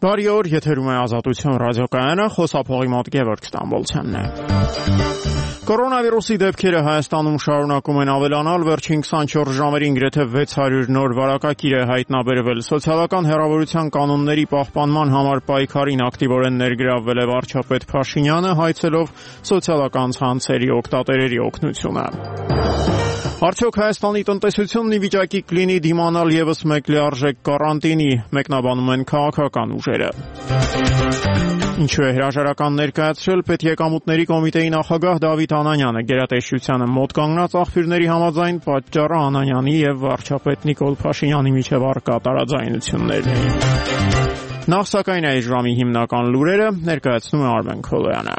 Բարի օր, եթերում է Ազատություն ռադիոկայանը, խոսափողի մոտ Գևորգ Ստամբոլցյանն է։ Կորոնավիրուսի դեպքերը Հայաստանում շարունակում են ավելանալ, վերջին 24 ժամերին գրեթե 600 նոր վարակակիր է հայտնաբերվել։ Սոցիալական հեռավորության կանոնների պահպանման համար պայքարին ակտիվորեն ներգրավվել է վարչապետ Փաշինյանը, հայցելով սոցիալական ցանցերի օգտատերերի օգնությունը։ Արդյոք Հայաստանի տնտեսությունն ի վիճակի կլինի դիմանալ ևս մեկ լիարժեք կարանտինի, մեկնաբանում են քաղաքական ուժերը։ Ինչու է հրաժարական ներկայացրել Պետեկամուտների կոմիտեի նախագահ Դավիթ Անանյանը, գերատեսչությանը մոտ կանգնած աղբյուրների համաձայն պատճառը Անանյանի եւ վարչապետ Նիկոլ Փաշինյանի միջև առկա տարաձայնություններն էին։ Նախ սակայն այս ժամի հիմնական լուրերը ներկայացնում է Արմեն Քոլոյանը։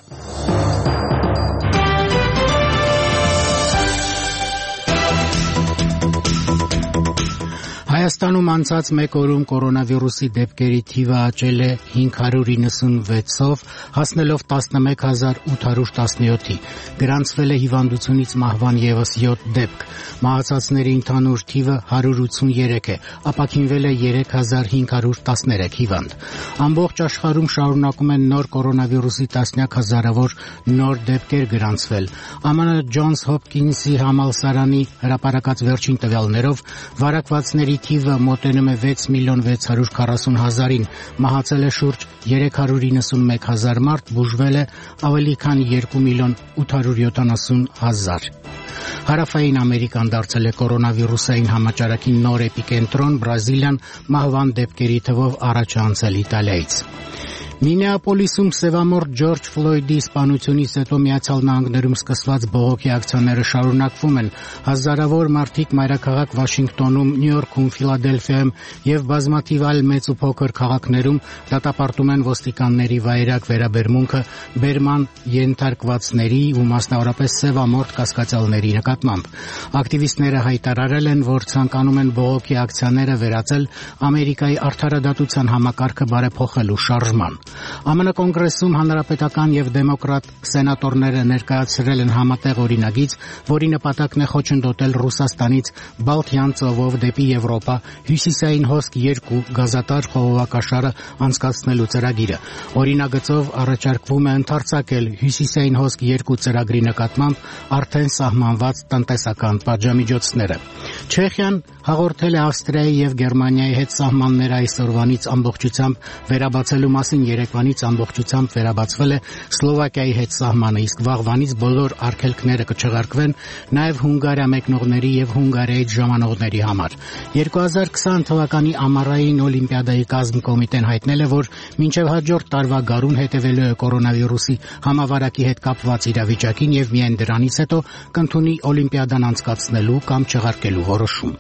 Հայաստանում անցած մեկ օրում կորոնավիրուսի դեպքերի թիվը աճել է 596-ով, հասնելով 11817-ի։ Գրանցվել է հիվանդությունից մահվան ևս 7 դեպք։ Մահացածների ընդհանուր թիվը 183 է, ապաքինվել է 3513 հիվանդ։ Ամբողջ աշխարհում շարունակում են նոր կորոնավիրուսի տասնյակ հազարավոր նոր դեպքեր գրանցվել։ ԱՄՆ Ջոնս Հոփքինսի համալսարանի հրապարակած վերջին տվյալներով վարակվածների թիվը մոտենում է 6 միլիոն 640 հազարին, մահացել է շուրջ 391 հազար մարդ, բուժվել է ավելի քան 2 միլիոն 870 հազար։ Հարավային Ամերիկան դարձել է կորոնավիրուսային համաճարակի նոր էպիկենտրոն, Բրազիլիան մահվան դեպքերի թվով առաջ է անցել Իտալիայից։ Մինեապոլիսում սևամորթ Ջորջ Ֆլոյդի սպանությունից հետո Միացյալ Նահանգներում սկսված բողոքի ակցիաները շարունակվում են։ Հազարավոր մարդիկ մայրաքաղաք Վաշինգտոնում, Նյու Յորքում, Ֆիլադելֆիայում եւ բազմաթիվ այլ մեծ ու փոքր քաղաքներում դատապարտում են ոստիկանների վայրագ վերաբերմունքը բերման ենթարկվածների ու մասնավորապես սևամորթ կասկածյալների նկատմամբ։ Ակտիվիստները հայտարարել են, որ ցանկանում են բողոքի ակցիաները վերածել Ամերիկայի արդարադատության համակարգը բարեփոխելու շարժման։ ԱՄՆ կոնգրեսում հանրապետական եւ դեմոկրատ սենատորները ներկայացրել են համատեղ օրինագիծ, որի նպատակն է խոչընդոտել Ռուսաստանից Բալթյան ծովով դեպի Եվրոպա հյուսիսային հոսք 2 գազատար խողովակաշարը անցկացնելու ծրագիրը։ Օրինագծով առաջարկվում է ընդարձակել հյուսիսային հոսք 2 ծրագրի նկատմամբ արդեն սահմանված տնտեսական պատժամիջոցները։ Չեխիան հաղորդել է Ավստրիայի եւ Գերմանիայի հետ սահմանները այսօրվանից ամբողջությամբ վերաբացելու մասին, երեկվանից ամբողջությամբ վերաբացվել է Սլովակիայի հետ սահմանը, իսկ վաղվանից բոլոր արգելքները կչեղարկվեն նաև Հունգարիա մեկնողների եւ Հունգարիայից ժամանողների համար։ 2020 թվականի ամառային օլիմպիադայի կազմկոմիտեն հայտնել է, որ մինչև հաջորդ տարվա գարուն հետևելու է կորոնավիրուսի համավարակի հետ կապված իրավիճակին եւ միայն դրանից հետո կընդունի օլիմպիադան անցկացնելու կամ չեղարկելու որոշում։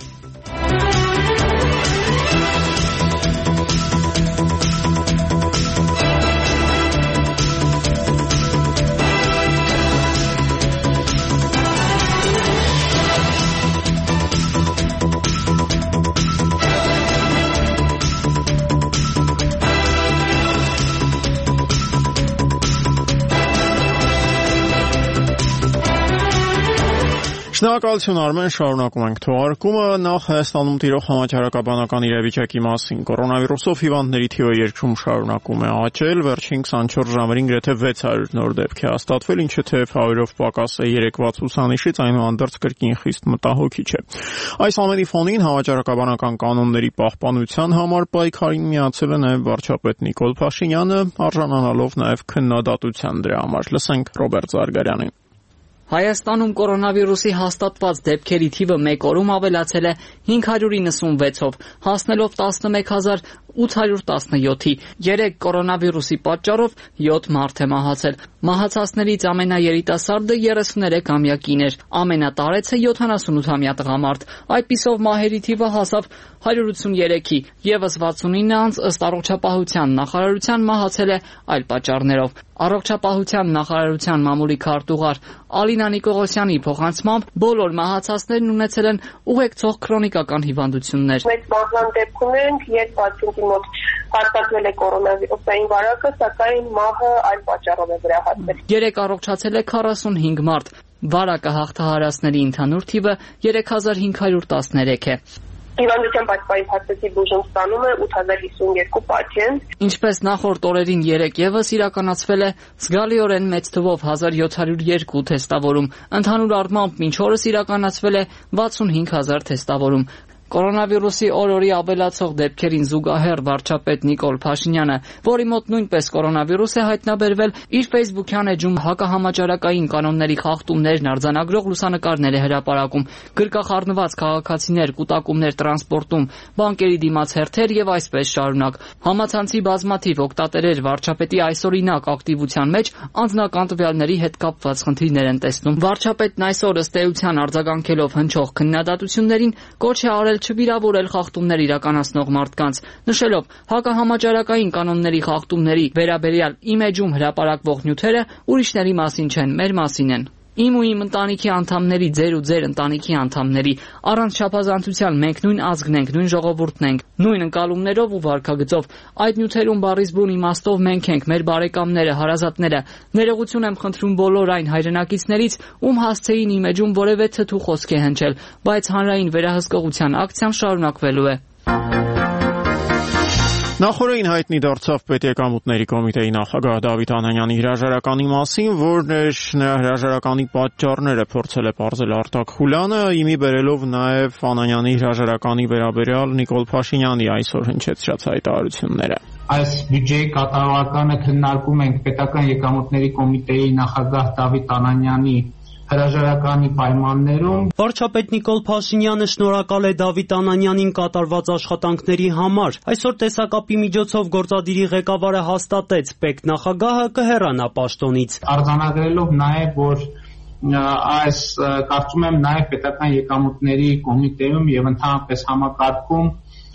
Շնորհակալություն Արմեն, շարունակում ենք թողարկումը։ Նախ Հայաստանում տիրող համաճարակաբանական իրավիճակի մասին։ Կորոնավիրուսով հիվանդների թիվը երկրում շարունակում է աճել, վերջին 24 ժամերին գրեթե 600 նոր դեպք է հաստատվել, ինչը թեև 100-ով պակաս է երեկվա ցուցանիշից, այնուհանդերձ կրկին խիստ մտահոգիչ է։ Այս ամենի ֆոնին համաճարակաբանական կանոնների պահպանության համար պայքարին միացել է նաև վարչապետ Նիկոլ Փաշինյանը, արժանանալով նաև քննադատության դրա համար։ Լսենք Ռոբերտ Զարգարյանին։ Հայաստանում կորոնավիրուսի հաստատված դեպքերի թիվը մեկ օրում ավելացել է 596-ով, հասնելով 11817-ի։ 3 կորոնավիրուսի պատճառով 7 մարդ է մահացել։ Մահացածներից ամենաերիտասարդը 33-ամյա կին էր, ամենատարեցը 78-ամյա տղամարդ։ Այդպիսով մահերի թիվը հասավ 183-ի, եւս 69 անձ ըստ առողջապահության նախարարության մահացել է այլ պատճառներով։ Առողջապահության նախարարության մամուլի քարտուղար Ալինա Նիկողոսյանի փոխանցմամբ բոլոր մահացածներն ունեցել են ուղեկցող քրոնիկական հիվանդություններ։ Մեծ մահվան դեպք ունենք, երբ պացիենտի մոտ հաստատվել է կորոնավիրուսային վարակը, սակայն մահը այլ պատճառով է վերահասվել։ 3 առողջացել է 45 մարդ։ Վարակը հաղթահարածների ընդհանուր թիվը 3513 է։ Հիվանդության պատվային փաստացի բուժում ստանում է 8052 պացիենտ։ Ինչպես նախորդ օրերին 3 եւս իրականացվել է զգալիորեն մեծ թվով 1702 թեստավորում։ Ընդհանուր առմամբ մինչ օրս իրականացվել է 65000 թեստավորում։ Կորոնավիրուսի օր-օրի ավելացող դեպքերին զուգահեռ վարչապետ Նիկոլ Փաշինյանը, որի մոտ նույնպես կորոնավիրուս է հայտնաբերվել, իր Facebook-յան էջում հակահամաճարակային կանոնների խախտումներն արձանագրող լուսանկարներ է հրապարակում, գրկախառնված քաղաքացիներ, կուտակումներ տրանսպորտում, բանկերի դիմաց հերթեր եւ այսպես շարունակ։ Համացանցի բազմաթիվ օգտատերեր վարչապետի այսօրինակ ակտիվության մեջ անձնական տվյալների հետ կապված խնդիրներ են տեսնում։ Վարչապետն այսօր ըստ էության արձագանքելով հնչող քննադատություններին կոչ է արել չվիրավորել խախտումներ իրականացնող մարդկանց, նշելով հակահամաճարակային կանոնների խախտումների վերաբերյալ իմ էջում հրապարակվող նյութերը ուրիշների մասին չեն, մեր մասին են։ Իմ ու իմ ընտանիքի անդամների, ձեր ու ձեր ընտանիքի անդամների, առանց չափազանցության մենք նույն ազգն ենք, նույն ժողովուրդն ենք, նույն ընկալումներով ու վարքագծով։ Այդ նյութերում բառից բուն իմաստով մենք ենք, մեր բարեկամները, հարազատները։ Ներողություն եմ խնդրում բոլոր այն հայրենակիցներից, ում հասցեին իմ էջում որևէ թթու խոսք է հնչել, բայց հանրային վերահսկողության ակցիան շարունակվելու է։ Նախորդին հայտնի դարձավ Պետեկամուտների կոմիտեի նախագահ Դավիթ Անանյանի հրաժարականի մասին, որն նրա հրաժարականի պատճառները փորձել է պարզել Արտակ Խուլյանը, իմի բերելով նաև Անանյանի հրաժարականի վերաբերյալ Նիկոլ Փաշինյանի այսօր հնչեցրած հայտարարությունները։ Այս բյուջեի կատարողականը քննարկում ենք Պետական եկամուտների կոմիտեի նախագահ Դավիթ Անանյանի հրաժարականի պայմաններում։ Վարչապետ Նիկոլ Փաշինյանը շնորհակալ է Դավիթ Անանյանին կատարված աշխատանքների համար։ Այսօր տեսակապի միջոցով գործադիրի ղեկավարը հաստատեց, ՊԵԿ նախագահը կհեռանա պաշտոնից։ Արձանագրելով նաև, որ այս կարծում եմ նաև Պետական եկամուտների կոմիտեում եւ ընդհանրապես համակարգում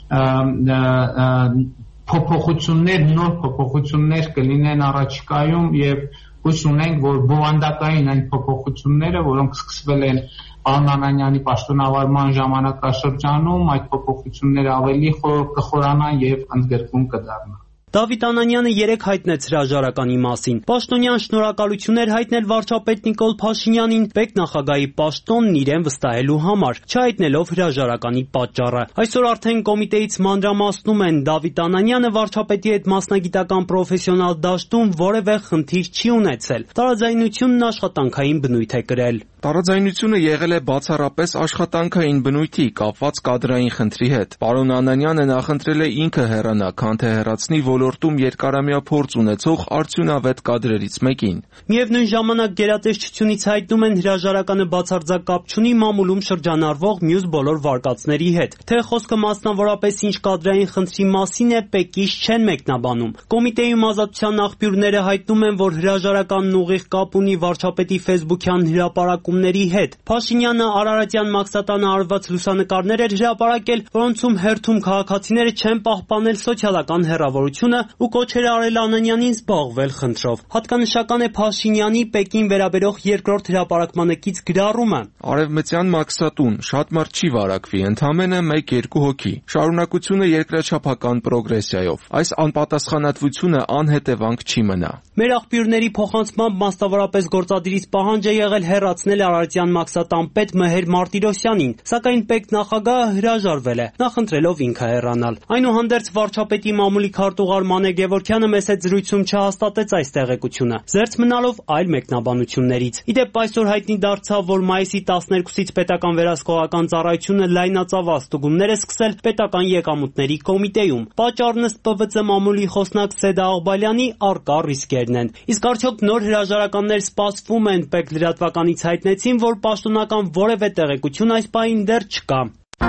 նոր փոփոխություններ կլինեն առաջիկայում եւ հույս ունենք, որ բովանդակային այն փոփոխությունները, որոնք սկսվել են պարոն Անանյանի պաշտոնավարման ժամանակաշրջանում, այդ փոփոխությունները ավելի կխորանան եւ ընդգրկուն կդառնան։ Դավիթ Անանյանը երեկ հայտնեց հրաժարականի մասին։ Պաշտոնյան շնորհակալություններ հայտնել վարչապետ Նիկոլ Փաշինյանին ՊԵԿ նախագահի պաշտոնն իրեն վստահելու համար, չհայտնելով հրաժարականի պատճառը։ Այսօր արդեն կոմիտեից մանրամասնում են Դավիթ Անանյանը վարչապետի հետ մասնագիտական պրոֆեսիոնալ դաշտում որևէ խնդիր չի ունեցել։ Տարաձայնությունն աշխատանքային բնույթ է կրել։ Տարաձայնությունը եղել է բացառապես աշխատանքային բնույթի, կապված կադրային խնդրի հետ։ Պարոն Անանյանը նախընտրել է ինքը հեռանա, քան թե հեռացնի ոլորտում երկարամյա փորձ ունեցող արդյունավետ կադրերից մեկին։ Միևնույն ժամանակ գերատեսչությունից հայտնում են հրաժարականը բացարձակ կապ չունի մամուլում շրջանառվող մյուս բոլոր վարկածների հետ։ Թե խոսքը մասնավորապես ինչ կադրային խնդրի մասին է, ՊԵԿ-ից չեն մեկնաբանում։ Կոմիտեում ազատության աղբյուրները հայտնում են, որ հրաժարականն ուղիղ կապ ունի վարչապետի ֆեյսբուքյան հրապարակումների հետ։ Փաշինյանը Արարատյան Մաքսատանը արված լուսանկարներ էր հրապարակել, որոնցում հերթում քաղաքացիները չեն պահպանել սոցիալական հեռավորությունը ու կոչեր արել Անանյանին զբաղվել խնդրով։ Հատկանշական է Փաշինյանի ՊԵԿ-ին վերաբերող երկրորդ հրապարակմանկից գրառումը։ Արևմտյան Մաքսատուն շատ մարդ չի վարակվի, ընդամենը 1-2 հոգի։ Շարունակությունը երկրաչափական պրոգրեսիայով։ Այս անպատասխանատվությունը անհետևանք չի մնա։ Մեր աղբյուրների փոխանցմամբ մասնավորապես գործադիրից պահանջ է եղել հեռացնել Արարատյան Մաքսատան պետ Մհեր Մարտիրոսյանին, սակայն ՊԵԿ նախագահը հրաժարվել է, նախընտրելով ինքը հեռանալ։ Այնուհանդերձ վարչապետի մամուլի քարտուղար Մանե Գևորգյանը մեծ զրույցում չհաստատեց այս տեղեկությունը, զերծ մնալով այլ մեկնաբանություններից։ Իդեպ այսօր հայտնի դարձավ, որ մայիսի 12-ից պետական վերահսկողական ծառայությունը լայնածավալ ստուգումներ է սկսել Պետական եկամուտների կոմիտեում։ Պատճառն ըստ ՊՎԾ մամուլի խոսնակ Սեդա Աղբալյանի առկա ռիսկերն են։ Իսկ արդյոք նոր հրաժարականներ սպասվում են, ՊԵԿ լրատվականից հայտնեցին, որ պաշտոնական որևէ տեղեկություն այս պահին դեռ չկա։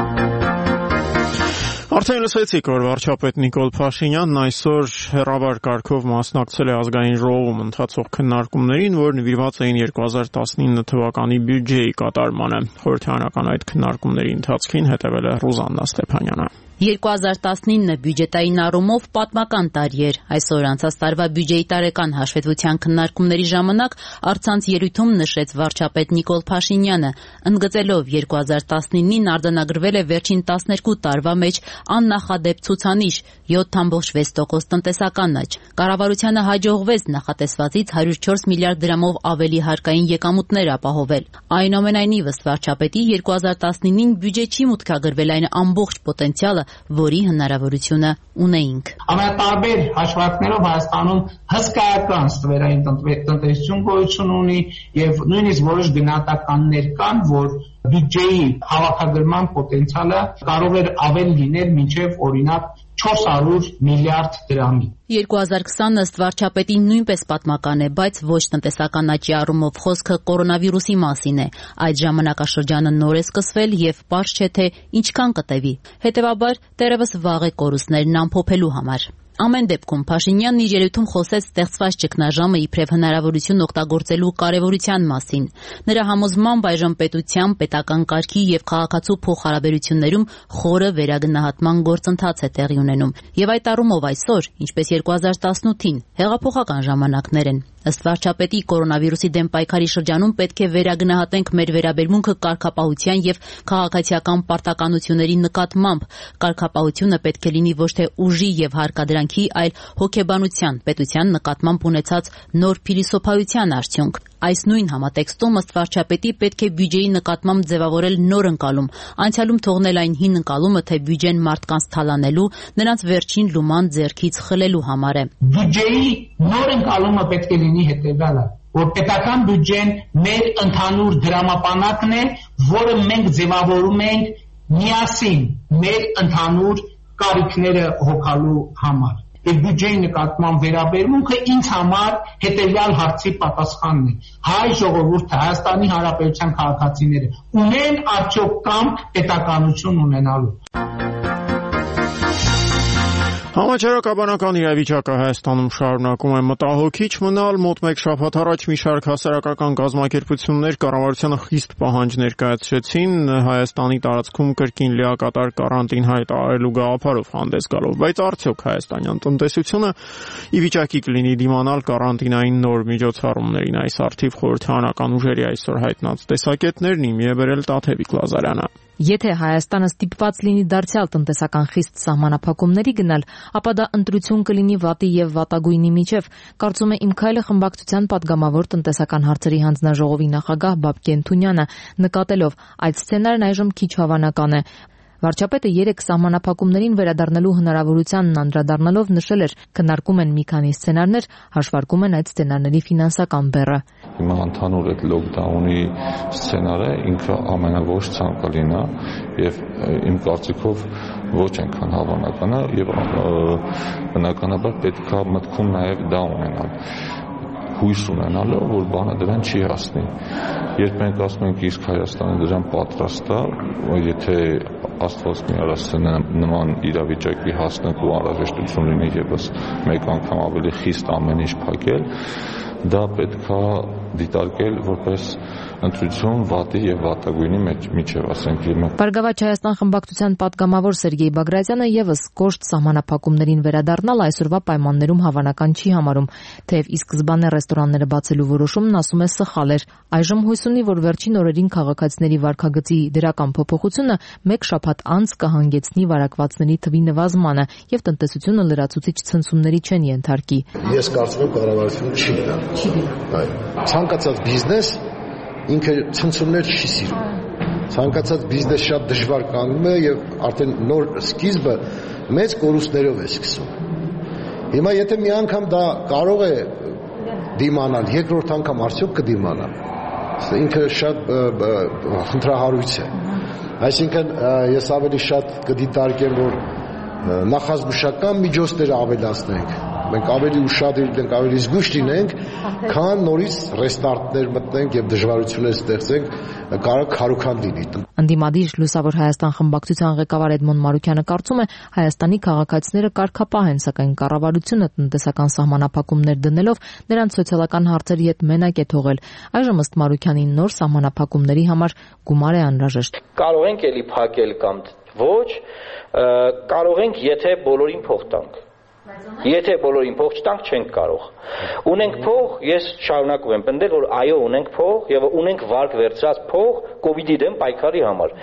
Արդեն լսեցիք, որ վարչապետ Նիկոլ Փաշինյանն այսօր հեռավար կարգով մասնակցել է ազգային ժողովում ընթացող քննարկումներին, որ նվիրված էին 2019 թվականի բյուջեի կատարմանը։ Խորհրդարանական այդ քննարկումների ընթացքին հետևել է Ռուզաննա Ստեփանյանը։ 2019 բյուջետային առումով պատմական տարի էր։ Այսօր անցած տարվա բյուջեի տարեկան հաշվետվության քննարկումների ժամանակ առցանց ելույթում նշեց վարչապետ Նիկոլ Փաշինյանը, ընդգծելով 2019-ին արձանագրվել է վերջին 12 տարվա մեջ աննախադեպ ցուցանիշ 7.6% տնտեսական աճ։ Կառավարությանը հաջողվեց նախատեսվածից 104 միլիարդ դրամով ավելի հարկային եկամուտներ ապահովել։ Այնուամենայնիվ, ըստ վարչապետի, 2019-ին բյուջե չի մուտքագրվել այն ամբողջ պոտենցիալը, որի հնարավորությունը ունեինք։ Ամենատարբեր հաշվարկներով Հայաստանում հսկայական ստվերային տնտեսություն գոյություն ունի եւ նույնիսկ որոշ գնահատականներ կան, որ բյուջեի հավաքագրման պոտենցիալը կարող էր ավել լինել մինչեւ օրինակ 400 միլիարդ դրամի։ 2020 ըստ վարչապետի նույնպես պատմական է, բայց ոչ տնտեսական աճի առումով, խոսքը կորոնավիրուսի մասին է։ Այդ ժամանակաշրջանը նոր է սկսվել եւ պարզ չէ թե ինչքան կտևի։ Հետեւաբար դեռևս վաղ է կորուստներն ամփոփելու համար։ Ամեն դեպքում Փաշինյանն իր ելույթում խոսեց ստեղծված ճգնաժամը իբրև հնարավորություն օգտագործելու կարևորության մասին։ Նրա համոզմամբ այժմ պետության, պետական կարգի եւ քաղաքացու փոխհարաբերություններում խորը վերագնահատման գործընթաց է տեղի ունենում։ Եվ այդ առումով այսօր, ինչպես 2018-ին, հեղափոխական ժամանակներ են։ Ըստ վարչապետի, կորոնավիրուսի դեմ պայքարի շրջանում պետք է վերագնահատենք մեր վերաբերմունքը կարգապահության եւ քաղաքացիական պարտականությունների նկատմամբ։ Կարգապահությունը պետք է լինի ոչ թե ուժի եւ հարկադրանքի, այլ հոգեբանության, պետության նկատմամբ ունեցած նոր փիլիսոփայության արդյունք։ Այս նույն համատեքստում ըստ վարչապետի պետք է բյուջեի նկատմամբ ձևավորել նոր ընկալում, անցյալում թողնել այն հին ընկալումը, թե բյուջեն մարդկանց թալանելու, նրանց վերջին լուման ձեռքից խլելու համար է։ Բյուջեի նոր ընկալումը պետք է լինի հետևյալը, որ պետական բյուջեն մեր ընդհանուր դրամապանակն է, որը մենք ձևավորում ենք միասին մեր ընդհանուր կարիքները հոգալու համար։ Եվ բյուջեի նկատմամբ վերաբերմունքը ինձ համար հետևյալ հարցի պատասխանն է. հայ ժողովուրդը, Հայաստանի Հանրապետության քաղաքացիները ունեն արդյոք կամք պետականություն ունենալու։ Համաճարակաբանական իրավիճակը Հայաստանում շարունակում է մտահոգիչ մնալ։ Մոտ մեկ շաբաթ առաջ մի շարք հասարակական կազմակերպություններ կառավարությանը խիստ պահանջ ներկայացրեցին Հայաստանի տարածքում կրկին լիակատար կարանտին հայտարարելու գաղափարով հանդես գալով։ Բայց արդյոք հայաստանյան տնտեսությունը ի վիճակի կլինի դիմանալ կարանտինային նոր միջոցառումներին։ Այս արդիվ խորհրդարանական ուժերի այսօր հայտնած տեսակետներն իմի է բերել Տաթևիկ Լազարյանը։ Եթե Հայաստանը ստիպված լինի դարձյալ տնտեսական խիստ սահմանափակումների գնալ, ապա դա ընտրություն կլինի վատի եւ վատագույնի միջև, կարծում է Իմ քայլը խմբակցության падգամավոր տնտեսական հարցերի հանձնաժողովի նախագահ Բաբկեն Թունյանը, նկատելով այդ սցենարն այժմ քիչ հավանական է։ Վարչապետը 3 սահմանափակումներին վերադառնալու հնարավորությանն անդրադառնալով նշել էր, քննարկում են մի քանի սցենարներ, հաշվարկում են այդ սցենարների ֆինանսական բեռը։ Հիմա ընդհանուր այդ լոկդաունի սցենարը ինքը ամենաոչ ցանկալին է եւ իմ կարծիքով ոչ այնքան հավանական է եւ բնականաբար պետք է մտքում նաեւ դա ունենալ։ Հույս ունենալը, որ բանը դրան չի հասնի։ Երբ մենք ասում ենք իսկ Հայաստանը դրան պատրաստ է, եթե Աստված մի արասցնե նման իրավիճակի հասնենք ու անհրաժեշտություն լինի եւս մեկ անգամ ավելի խիստ ամեն ինչ փակել, դա պետք է դիտարկել որպես ընտրություն վատի եւ վատագույնի միջև, ասենք հիմա։ Բարգավաճ Հայաստան խմբակցության падգամավոր Սերգեյ Բագրատյանը եւս կոշտ սահմանափակումներին վերադառնալ այսօրվա պայմաններում հավանական չի համարում, թեև ի սկզբանե ռեստորանները բացելու որոշումն ասում է սխալ էր։ Այժմ հույս ունի, որ վերջին օրերին քաղաքացիների վարքագծի դրական փոփոխությունը մեկ շաբաթ անց կհանգեցնի վարակվածների թվի նվազմանը եւ տնտեսությունը լրացուցիչ ցնցումների չեն ենթարկի։ Ես կարծում եմ կառավարությունը չի գնա։ Այո։ Ցանկացած բիզնես ինքը ցնցումներ չի սիրում։ Ցանկացած բիզնես շատ դժվար կանգնում է եւ արդեն նոր սկիզբը մեծ կորուստներով է սկսում։ Հիմա եթե մի անգամ դա կարող է դիմանալ, երկրորդ անգամ արդյոք կդիմանա։ Ինքը շատ խնդրահարույց է։ Այսինքն ես ավելի շատ կդիտարկեմ, որ նախազգուշական միջոցները ավելացնենք։ Մենք ավելի ուշադիր լինենք, ավելի զգույշ լինենք, քան նորից ռեստարտներ մտնենք եւ դժվարություններ ստեղծենք, կարող քարոքան լինի։ Անդիմադիր Լուսավոր Հայաստան խմբակցության ղեկավար Էդմոն Մարուկյանը կարծում է, Հայաստանի քաղաքացիները կարգապահ են, սակայն կառավարությունը տնտեսական սահմանափակումներ դնելով նրանց սոցիալական հարցերի հետ մենակ է թողել։ Այժմ ըստ Մարուկյանի նոր սահմանափակումների համար գումար է անհրաժեշտ։ Կարող ենք էլի փակել կամ Ոչ, կարող ենք, եթե բոլորին փող տանք։ Եթե բոլորին փող չտանք, չենք կարող։ Ունենք փող, ես շարունակում եմ պնդել, որ այո, ունենք փող եւ ունենք վարկ վերցրած փող կոവിഡ്ի դեմ պայքարի համար։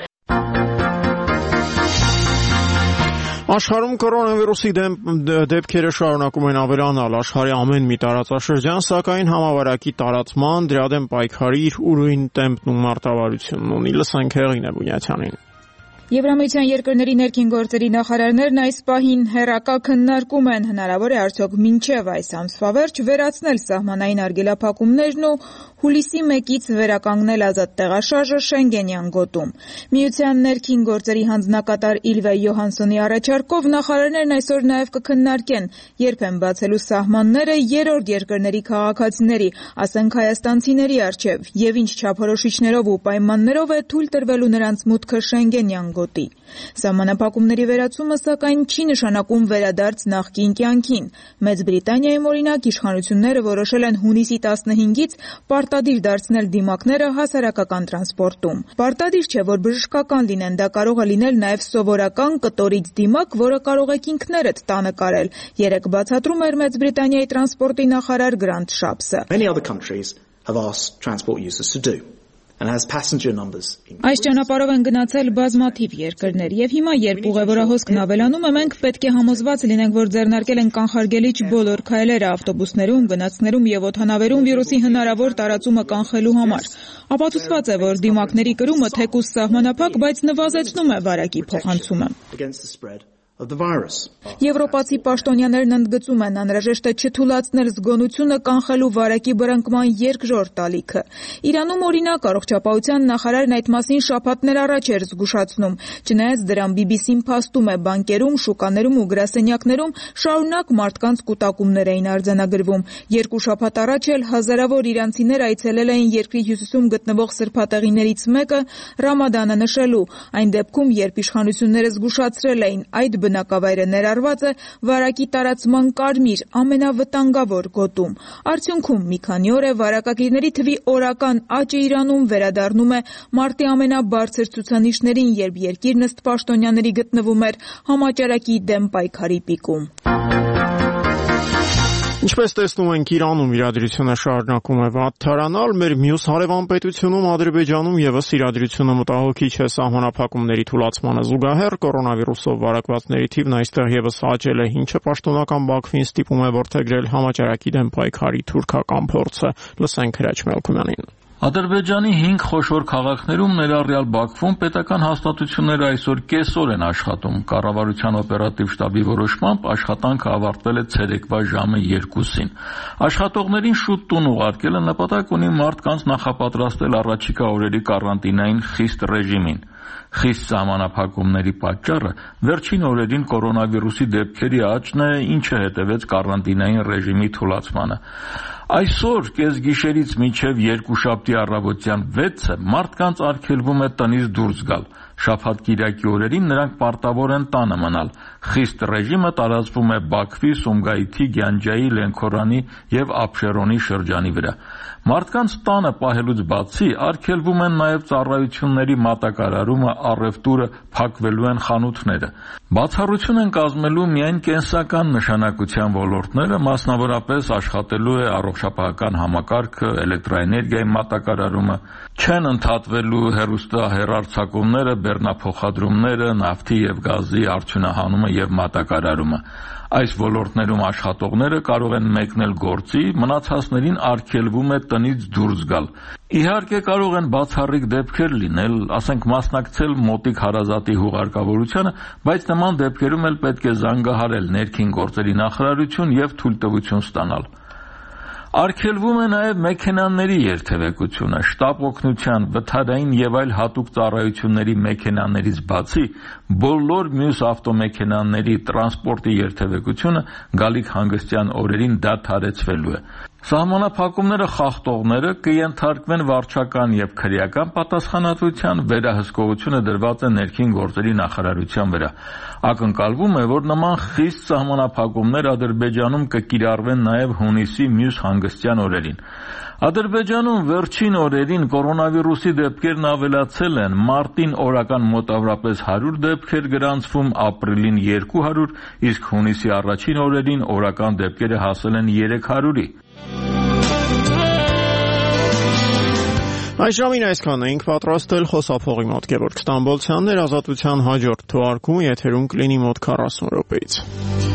Աշխարհում կորոնավիրուսի դեպքերը շարունակում են ավելանալ, աշխարհի ամեն մի տարածաշրջան, սակայն համավարակի տարածման, դրա դեմ պայքարի իր ուրույն տեմպն ու մարտավարությունն ունի։ Լսենք Հեղինե Բունյացյանին։ Եվրամիության երկրների ներքին գործերի նախարարներն այս պահին հեռակա քննարկում են հնարավոր է արդյոք մինչև այս ամսվա վերջ վերացնել սահմանային արգելափակումներն ու հուլիսի 1-ից վերականգնել ազատ տեղաշարժը Շենգենյան գոտում։ Միության ներքին գործերի հանձնակատար Իլվե Յոհանսոնի առաջարկով նախարարներն այսօր նաև կքննարկեն երբ են բացելու սահմանները երրորդ երկրների քաղաքացիների, ասենք հայաստանցիների առջև, եւ ինչ չափորոշիչներով ու պայմաններով է թույլ տրվելու նրանց մուտքը Շենգենյան գոտի։ Սահմանափակումների վերացումը սակայն չի նշանակում վերադարձ նախկին կյանքին։ Մեծ Բրիտանիայում օրինակ իշխանությունները որոշել են հունիսի 15-ից պարտադիր դարձնել դիմակները հասարակական տրանսպորտում։ Պարտադիր չէ, որ բժշկական լինեն, դա կարող է լինել նաև սովորական կտորից դիմակ, որը կարող եք ինքներդ տանը կարել։ Երեկ բացատրում էր Մեծ Բրիտանիայի տրանսպորտի նախարար Գրանտ Շապսը։ Այս ճանապարհով են գնացել բազմաթիվ երկրներ եւ հիմա երբ ուղևորահոսքն ավելանում է, մենք պետք է համոզված լինենք, որ ձեռնարկել են կանխարգելիչ բոլոր քայլերը ավտոբուսներում, գնացքներում եւ օդանավերում վիրուսի հնարավոր տարածումը կանխելու համար։ Ապացուցված է, որ դիմակների կրումը թեկուզ սահմանափակ, բայց նվազեցնում է վարակի փոխանցումը։ Եվրոպացի պաշտոնյաներն ընդգծում են, անհրաժեշտ է չթուլացնել զգոնությունը կանխելու վարակի բռնկման երկրորդ ալիքը։ Իրանում օրինակ առողջապահության նախարարն այդ մասին շաբաթներ առաջ էր զգուշացնում։ Չնայած դրան BBC-ն փաստում է, բանկերում, շուկաներում ու գրասենյակներում շարունակ մարդկանց կուտակումներ էին արձանագրվում։ 2 շաբաթ առաջ էլ հազարավոր իրանցիներ այցելել էին երկրի հյուսիսում գտնվող սրբատեղիներից մեկը Ռամադանը նշելու։ Այն դեպքում, երբ իշխանությունները զգուշացրել էին այդ բնակավայրը ներառված է վարակի տարածման կարմիր ամենավտանգավոր գոտում։ Արդյունքում մի քանի օր է վարակագիրների թվի օրական աճը Իրանում վերադառնում է մարտի ամենաբարձր ցուցանիշներին, երբ երկիրն ըստ պաշտոնյաների գտնվում էր համաճարակի դեմ պայքարի պիկում։ Ինչպես տեսնում ենք, Իրանում իրադրությունը շարունակում է վատթարանալ, մեր մյուս հարևան պետությունում Ադրբեջանում եւս իրադրությունը մտահոգիչ է սահմանափակումների թուլացմանը զուգահեռ կորոնավիրուսով վարակվածների թիվն այստեղ եւս աճել է, ինչը պաշտոնական Բաքվին ստիպում է որդեգրել համաճարակի դեմ պայքարի թուրքական փորձը։ Լսենք Հրաչ Մելքումյանին։ Ադրբեջանի 5 խոշոր քաղաքներում ներառյալ Բաքվում պետական հաստատությունները այսօր կեսօր են աշխատում։ Կառավարության օպերատիվ շտաբի որոշմամբ աշխատանքը ավարտվել է ցերեկվա ժամը 2-ին։ Աշխատողներին շուտ տուն ուղարկելը նպատակ ունի մարդկանց նախապատրաստել առաջիկա օրերի կարանտինային խիստ ռեժիմին։ Խիստ սահմանափակումների պատճառը վերջին օրերին կորոնավիրուսի դեպքերի աճն է, ինչը հետևեց կարանտինային ռեժիմի թուլացմանը։ Այսօր կեսգիշերից մինչև երկուշաբթի առավոտյան 6-ը մարդկանց արգելվում է տնից դուրս գալ։ Շաբաթ-կիրակի օրերին նրանք պարտավոր են տանը մնալ։ Խիստ ռեժիմը տարածվում է Բաքվի, Սումգայիթի, Գյանջայի, Լենքորանի եւ Աբշերոնի շրջանի վրա։ Մարդկանց տանը պահելուց բացի արգելվում են նաև ծառայությունների մատակարարումը, առևտուրը, փակվելու են խանութները։ Բացառություն են կազմելու միայն կենսական նշանակության ոլորտները, մասնավորապես աշխատելու է առողջապահական համակարգը, էլեկտրաէներգիայի մատակարարումը, չեն ընդհատվելու հեռուստահեռարձակումները, բեռնափոխադրումները, նավթի եւ գազի արդյունահանումը եւ մատակարարումը։ Այս ոլորտներում աշխատողները կարող են մեկնել գործի, մնացածներին արգելվում է տնից դուրս գալ։ Իհարկե կարող են բացառիկ դեպքեր լինել, ասենք մասնակցել մոտիկ հարազատի հուղարկավորությանը, բայց նման դեպքերում էլ պետք է զանգահարել ներքին գործերի նախարարություն եւ թույլտվություն ստանալ։ Արգելվում է նաև մեքենաների երթևեկությունը, շտապ օգնության, վթարային եւ այլ հատուկ ծառայությունների մեքենաներից բացի բոլոր մյուս ավտոմեքենաների տրանսպորտի երթևեկությունը գալիք հանգստյան օրերին դադարեցվելու է։ Սահմանափակումները խախտողները կենթարկվեն վարչական եւ քրեական պատասխանատվության, վերահսկողությունը դրված է ներքին գործերի նախարարության վրա։ Ակնկալվում է, որ նման խիստ սահմանափակումներ Ադրբեջանում կկիրառվեն նաեւ հունիսի մյուս հանգստյան օրերին։ Ադրբեջանում վերջին օրերին կորոնավիրուսի դեպքերն ավելացել են, մարտին օրական մոտավորապես 100 դեպքեր գրանցվում, ապրիլին 200, իսկ հունիսի առաջին օրերին օրական դեպքերը հասել են 300-ի։ Այս ժամին այսքանն էինք պատրաստել, խոսափողի մոտ Գևորգ Ստամբոլցյանն էր, ազատության հաջորդ թողարկումը եթերում կլինի մոտ 40 րոպեից։